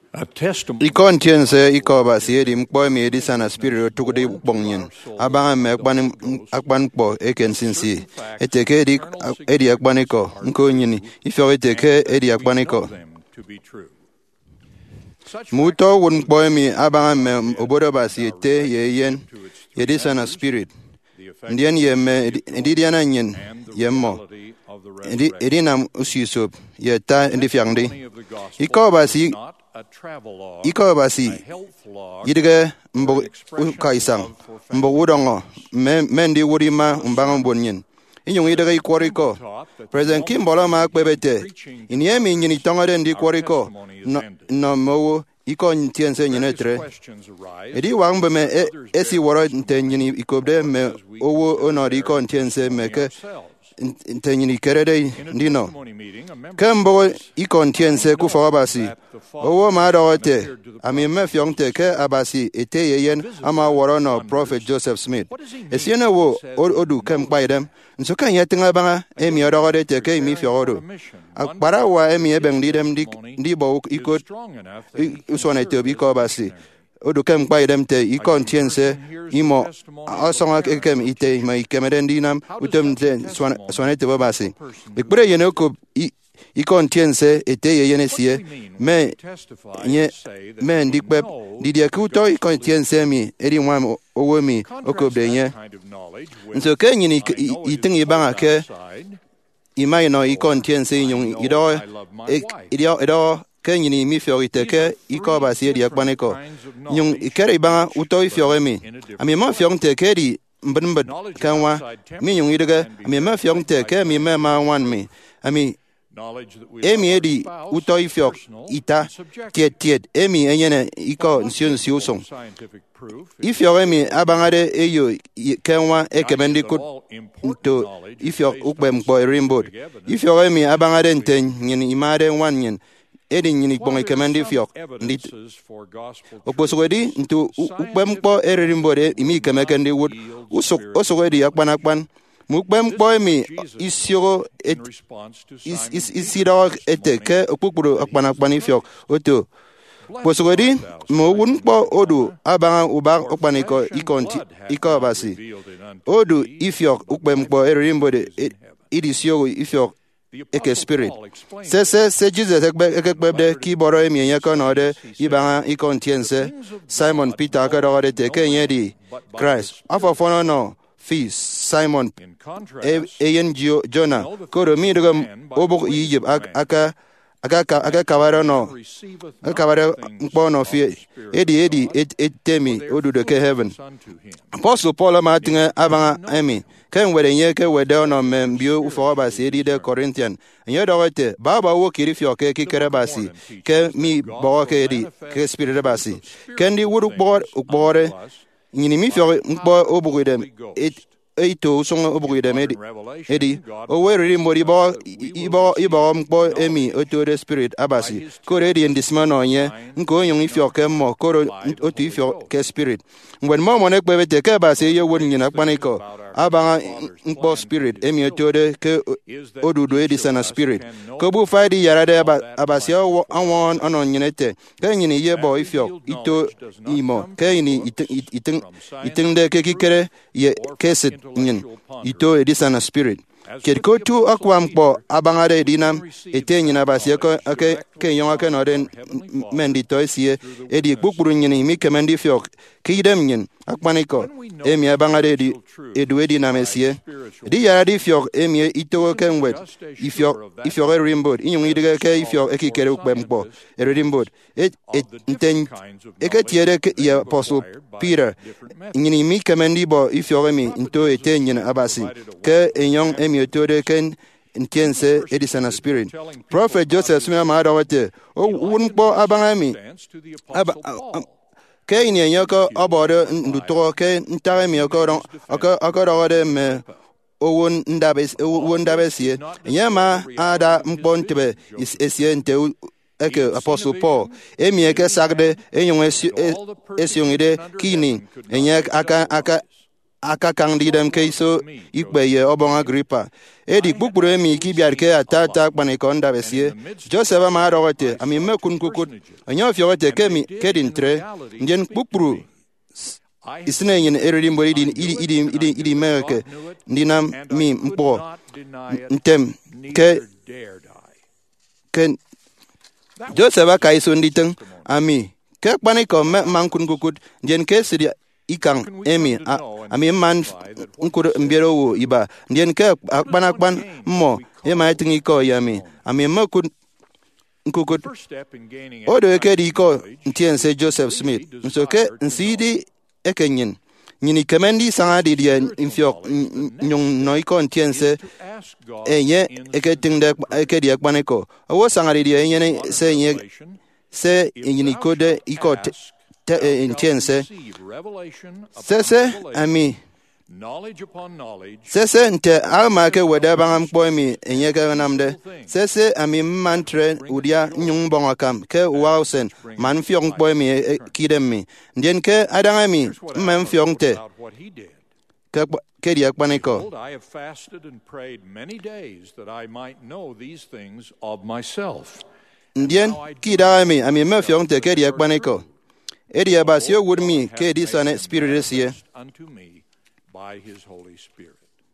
a testimony Ikon tien se iko ba si edi mkpo mi edi sana spirit tukudi bonyin. Abanga me akban kpo eken sinsi. Eteke edi akbaniko nko nyini. Ifyo eteke edi akbaniko. to be true. Muto wun kpo mi abanga me obodo ba si ete ye yen edi sana spirit. Ndien ye me edi diana nyen ye mo. Edi nam usisop ye ta ndi fyangdi. Iko ba si yidige mbo kaisang mbo wudongo mendi wurima mbanga bonyin inyung yidige ikoriko President Kimbola ma kpebete inyemi nyini tongode ndi koriko no mowo iko ntiense nyenetre edi wangbe me esi woro nte nyini ikobde me owo onodi iko ntiense meke ntenyini kerede ndino kembo ikontiense kufa basi owo ma dote ami me fyongte ke abasi ete yeyen ama worono prophet Joseph Smith esiene wo odu kem kwaidem nso kan yetinga banga emi odogode te ke mi fyodo akpara wa emi ebeng didem di bo ikot usone te bi ko basi odu kem kwaidem te ikontiense imo asonga kem ite ma ikemeden dinam utem te swane te babasi ikpere yene ko ikontiense ete yene sie me ndikpe didia kuto ikontiense mi edi nwam owo mi okobde nye nso ke nyini itingi banga ke imai no ikontiense nyung ido ke nyini mi fiorite ke iko basi edi akbaneko nyung ikere banga uto ifioremi ami ma fiorite ke di mbed kanwa mi nyung idege ami ma fiorite ke mi ma wan mi ami emi edi uto ifiok ita tiet emi enyene iko nsiu song ifioremi abangade eyo kanwa ekebendi to ifiok ukbem ko rimbod ifioremi abangade nten nyini imade wan nyen edi nyini bonge kemendi fiok ndit oposogedi ntu ukpempo erimbode imi kemekendi wud osogedi akpan mukpempo emi isiro isiro eteke okpukpuru akpan ifiok oto posogedi mo wunpo odu abanga uba okpaniko iko basi odu ifiok ukpempo erimbode edi sio ifiok eke spirit se Jesus ekbebde ki boro emi nyeko node ibanga ikontiense Simon Peter akadore te kenyedi Christ afofono no feast Simon eyen Jonah koro mi dogam obok Egypt aka kawara no kawara mpono fi edi etemi odudo ke heaven Apostle Paul ma tinga abanga emi ken were nye ke wede no membio ufo basi edi de Corinthian nye dogote baba wo kiri fio ke kikere basi ke mi bo ke edi ke spirit basi ken di wudu ukbore nyini mi fio mpo obugidem eito songa obugidem edi o were mori ibo mpo emi oto spirit abasi ko edi ndismano nye nko nyong ifio ke mo ko otu ifio ke spirit when mo ne kpebete ke basi ye won nyina kpaniko abanga mpo spirit emi otode ke odudo edi sana spirit ko bu faidi yarade abasi awon anon nyinete ke nyini ye bo ifio ito imo ke nyini itin de ke kikere ye keset nyin ito edi sana spirit Kedko tu akwampo abangare dinam ete nyina basi ke yonga ke noden mendi toisie edi bukburu nyini mi kemendi fiok kidem nyin akpaniko emi abangare di edu edi namesie di yara di fiok emi ito kenwet ifiok rimbod inyung idige ke ifiok ekikere ukbempo erimbod enten eketiere ke ya apostle Peter nyini mi kemendi bo ifiok emi into ete nyina abasi ke enyong emi otode ken ntiense edisana spirit prophet Joseph Smith ma adawate o wunpo abangami ke ini nyoko obode nduto ke ntare mi okoro okoro me owon ndabesie nyama ada mpontebe esie nte eke apostle Paul emi eke sagde enyon esiongide kini enye aka aka kang di dem ke iso ikpe ye obong Agripa edi kpukpuru emi ki biar ke atata kpani ko nda besie Joseph ama rogote ami mekun kukut anyo fiogote ke din tre ndien kpukpuru isine yin eredi mbori idi merke ndinam mi mpo ntem ke Joseph ka iso nditeng ami ke kpani ko man kun kukut ndien ke sidi ikang emi ami man nkur mbiero wo iba ndien ke akpan mo ema tingi ko yami ami makun nkukut odo ke di ko ntien se Joseph Smith so ke nsidi ekenyin nyini kemendi sanga di dia infiok nyong noiko ntien se enye eketingde ekedi akpaneko owo sanga di dia nyene se nye se nyini kode iko entiense sese ami sese nte alma ke weda bangam poemi enyeka namde sese ami mantre udia nyung bonga kam ke wausen man fiong poemi kidemi ndien ke adangami man fiong te ke dia kpaniko I have fasted and prayed many days that I might know these things of myself. Ndien kidami ami me fiong te ke dia kpaniko edi abasio would me ke disane spirit esie Unto me by his Holy Spirit.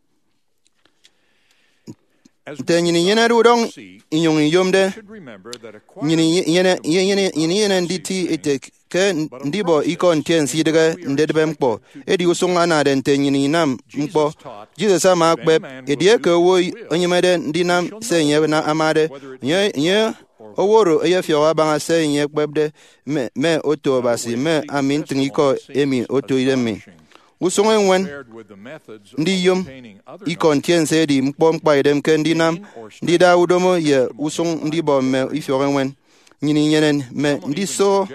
te nyini yene rudong inyong yomde nyini yene nditi ete ke ndibo iko ntien sidege ndedebe mkpo edi usunga na den te nyini nam mkpo Jesus ama akpe edi ke wo onyemede ndinam se nye na amade nye oworo eyefio abanga se nye kpebde me oto basi me amin tingiko emi oto idemi usonga nwen ndi yom iko ntien se di mkpo mkpa idem ke ndinam ndida udomo ye usong ndibo me ifio nwen nyini nyenen me ndiso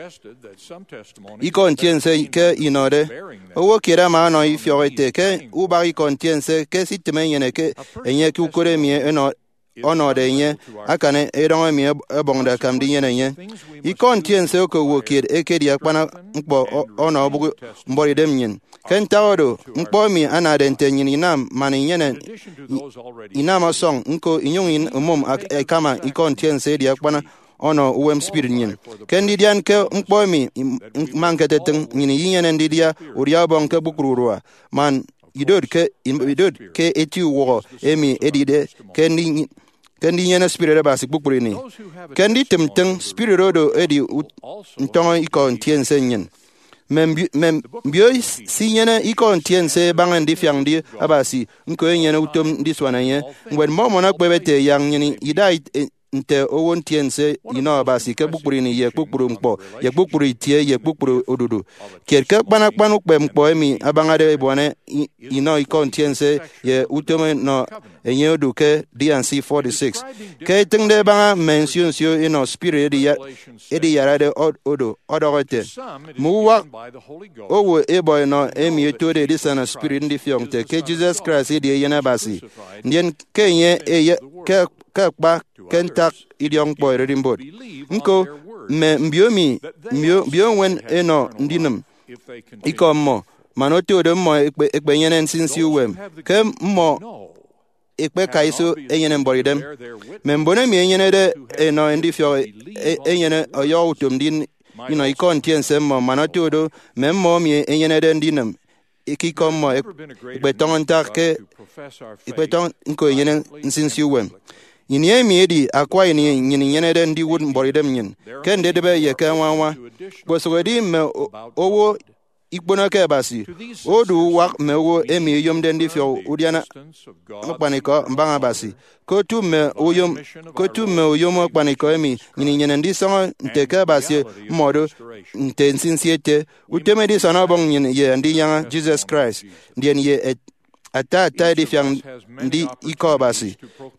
iko ntien se ke inode owo kira ma no ifio ete ke uba iko ntien se ke siteme nyene ke enye ku kore mi eno ono de nye akane erongo mi ebonda kam di nyene nye ikon tien se ko wokir ekedi akpana mkpo ono bugu mbori dem nyin kentawodo mkpo mi anade nte nyin inam mani nyene inama song nko inyung umum kama ikon tien se di akpana ono uwem spirit nyin kendi dian ke mkpo mi mankete teng nyin nyene ndidia uria bon ke bukururwa man idod ke eti wo emi edide kendi nyene spirit ba sikpukpuri ni kendi temteng spirit odo edi ntongo iko ntien senyen membio si nyene iko ntien se bangan di fyang di abasi nko nyene utom di swana nye ngwen momo na kwebete yang nyini idai nte owo ntien se ino abasi ke bukpuri ni ye kpukpuru mkpo ye kpukpuru itie ye kpukpuru odudu kerke kpana kpanu kpe mkpo emi abangade bwane ino iko ntien se ye utome no enye odu ke DNC 46 ke tengde banga mention sio ino spirit edi yarade odo odogote muwa owo eboy no emi etode disana spirit ndi fiongte ke Jesus Christ edi yena basi ndien ke nye ke kpa kentak idiong boy rimbot nko me mbio wen eno ndinum ikomo manote odo mo ekpe yenen sinsi uwem ke mo ekpe kaiso eyenen boridem membone mi enyene de eno ndifio enyene oyo utum din ino ikon tiense mo manote odo memmo mi enyene de ndinum ikikomo ekpe tongontak ke ekpe ton nko yenen sinsi uwem yini mi edi akwa yini nyene de ndi wud mboridem nyin kende debe ye ka wanwa bosogodi me owo ikpona ke basi odu wak me wo emi yom de ndi fio udiana mpaniko mbanga basi kotu me oyom mpaniko emi nyene ndi songo nteke basi modo nte nsinsiete uteme di sana bong nyin ye ndi yanga Jesus Christ ndien ye ata di fyang ndi iko basi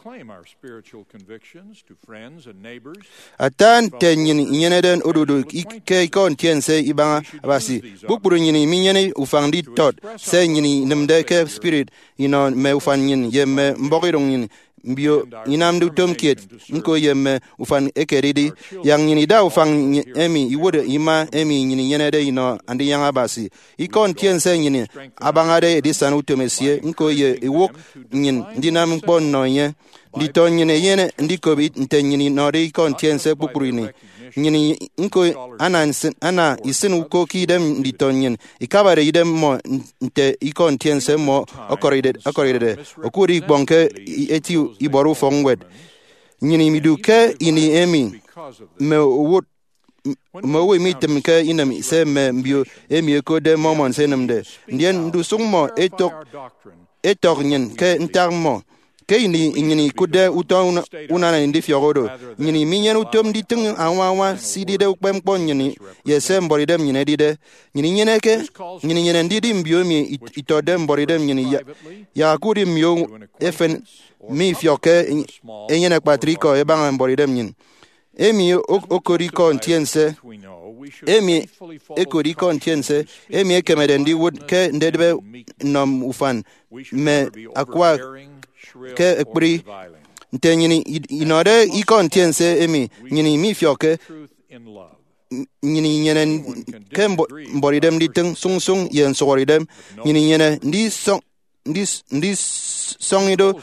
ata tenyin nyeneden odudu ke iko ntiense ibanga basi bukuru nyini minyene ufang di tot se nyini nemde ke spirit me ufan nyin ye me mbogirong nyin mbio inam du tom kiet nko yemme ufan ekeridi yang nyini da ufan emi iwode ima emi nyini yenede ino andi yang abasi ikon tiense nyini abangade edisan utomesie nko ye iwok nyin dinam kpo noye di ton nyine yene ndiko bit nte nyini nori ikon tiense pukurini nyini nko ana isin uko kidem di ton nyin ikabare idem mo nte ikon tiense mo okoride okuri bonke eti iboru fongwed nyini miduke ini emi me wot mo mitem ke inam se me mbio emi ko de momon senemde ndien ndu sungmo etok nyin ke ntarmo ke nyini kude uton unana ndi fiogodo nyini minyen utom di tung awawa sidi de ukpempo nyini yese mboridem nyine dide nyini nyene ke nyini nyene ndidi mbio mi itodem mboridem nyini ya kuri mio efen mi fioke enyene patriko ebanga mboridem nyin emi okoriko ntiense emi ekoriko ntiense emi ekemede wood ke ndedebe nom ufan me akwa ke ekpri nte nyini inode ikon tiense emi nyini mi fioke nyini nyene ke mboridem ditung sung yen soridem nyini nyene ndi songido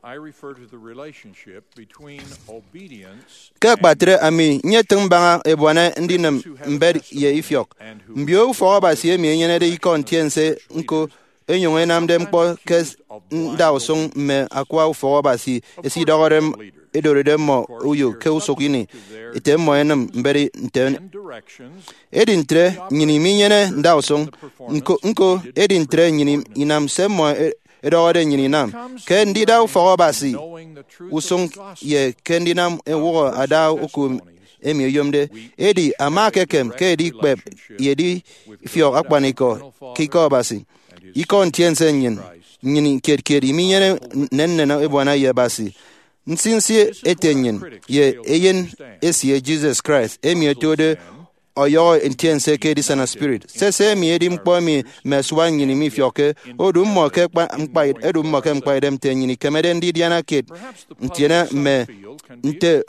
ke patre ami nyetung banga ebwana ndinem mbed ye ifiok mbio fo ba sie mi nyene de ikon tiense nko enyong enam dem po kes ndawsong me akwa fo basi esi dogorem edoredem mo uyo ke usokini item mo enam mberi nten edintre nyini minyene ndawsong nko edintre nyini inam semo edogore nyini nam ke ndida fo basi usong ye kendinam ewo ada ukum emi yomde edi amakekem ke di kpep yedi fio akpaniko kiko basi ikon tiense nyini ket iminyene nennena ebwana ye basi nsinsie etenyin ye eyen esie Jesus Christ emi etode oyo entiense ke disana spirit sese mi edim kpo mi meswa nyini mi fioke odum mo ke mpai edum mo ke mpai dem tenyini kemede ndi diana ket ntiena me nte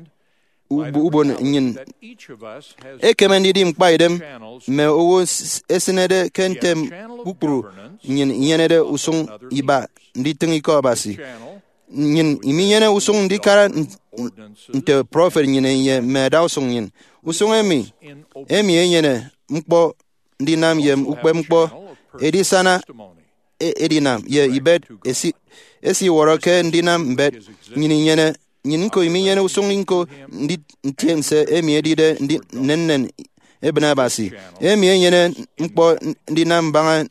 ubon nyin ekemendi dim kpaidem me owo esinede kentem bukuru nyin yenede usung iba ndi tingi ko basi nyin iminyene usung ndi kara nte prophet nyin ye me da usung nyin usung emi yenyene mkpo ndi nam ye ukpe mkpo edi sana edinam ye ibed esi woroke ndi nam mbed nyin yene nyin ko iminyene usung ko ndi ntiense emi edide ndi nennen ebna basi emi yenyene mkpo ndi nam banga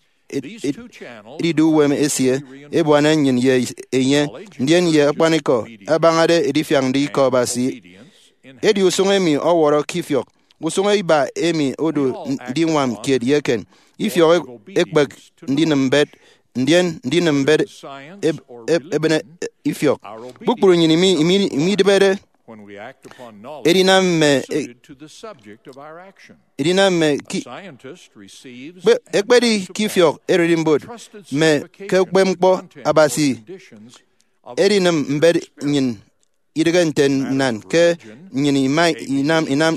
edidu wem esie ebwana nyin ye enye ndien ye akpaniko abangade edifiang ndi ko basi edi usung emi oworo kifiok usung iba emi odo ndi nwam ked yeken ifiok ekbek ndi nambet ndien ndi nambet ebna ifiok bukuru nyini mi debede edinam me ekbedi kifiok eredimbod me kekpemkpo abasi edinam mbed nyin idegenten nan ke nyini mai inam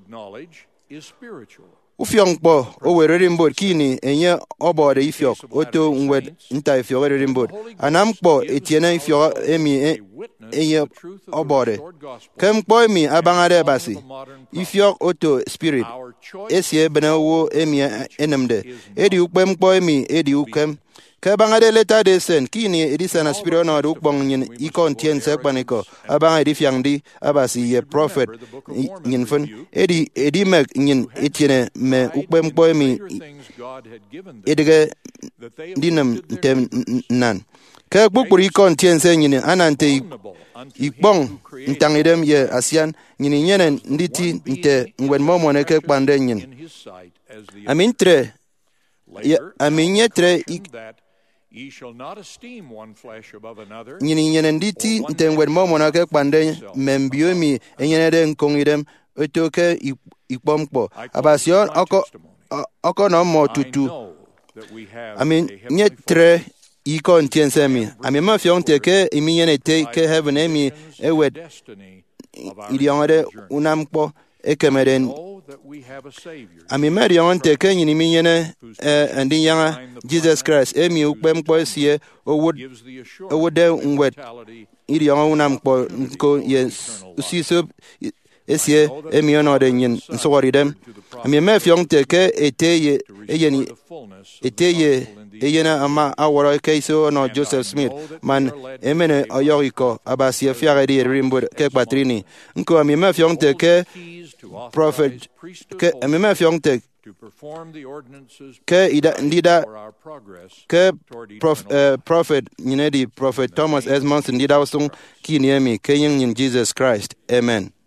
ufiong po o wererin bod kini enye obode ifiok oto nwed nta ifiok wererin bod anam po etiene ifiok emi enye obode kem po emi abangade basi ifiok oto spirit esie benawo emi enemde edi ukpem po emi edi ukem ke bangade leta de sen kini edisana spirit no du bong nyin ikon tien se kpaniko abanga edifiang di abasi ye prophet nyin fun edi mek nyin etiene me ukpem po emi edige dinam tem nan ke bukuri ikon tien se nyin anante ikbong ntangidem ye asian nyin nyenen nditi nte ngwen momone ke kpande nyin amintre aminyetre nyini nyene nditi ntengwen momona ke kpande membiomi enyenede nkongidem etoke ikpomkpo abasion oko no mo tutu amin nyetre ikon tiensemi ami ma fiong te ke imi yene te ke heaven emi ewet iliongade unampo ekemeden ami ma riong te ke nyini mi yene andi yanga Jesus Christ emi ukpem kpo sie owode nwet iliong unampo ko yes usiso esie emi ono de nyin nsori dem ami ma fiong te ke eteye eyeni eteye eyena ama aworo keiso no Joseph Smith man emene oyoriko abasie fiare di rimbo ke patrini nko ami ma fiong te ke prophet ke ami ma fiong te ke ndida ke prophet nyine di prophet Thomas Esmonson ndida usung kiniemi ke yin Jesus Christ amen.